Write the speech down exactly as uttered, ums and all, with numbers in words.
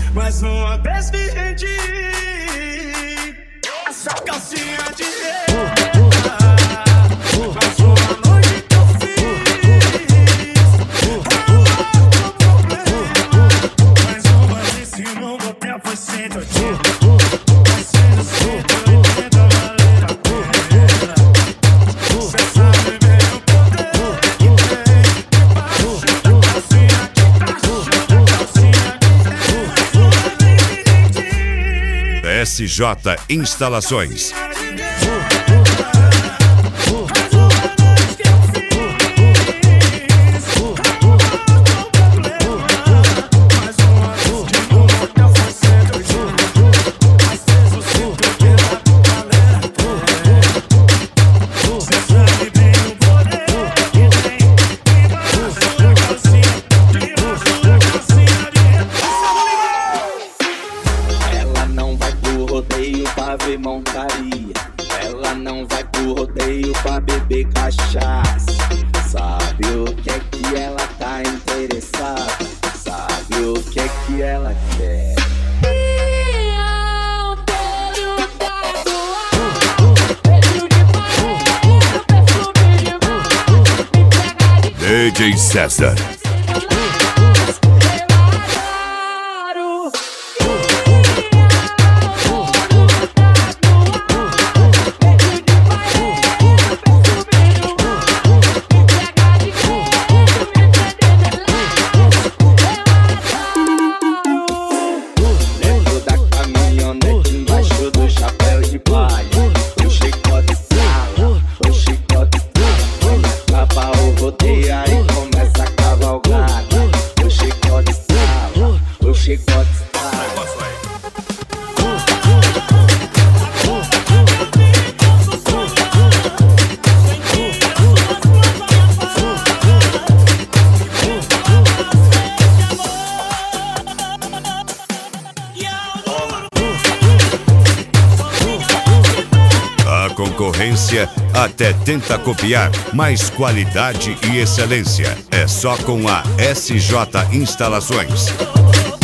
mais uma vez me rendi. Essa calcinha de renda, mais uma noite que eu fiz. Mais uma vez que no motel foi cento e oitenta. Vai sendo cento e oitenta, valeu a pena. Cê sabe bem o poder que tem debaixo da calcinha, debaixo da calcinha de renda. S J Instalações. Pra ver montaria, ela não vai pro rodeio pra beber cachaça. Sabe o que é que ela tá interessada? Sabe o que é que ela quer? D J César. Concorrência até tenta copiar, mas qualidade e excelência é só com a S J Instalações.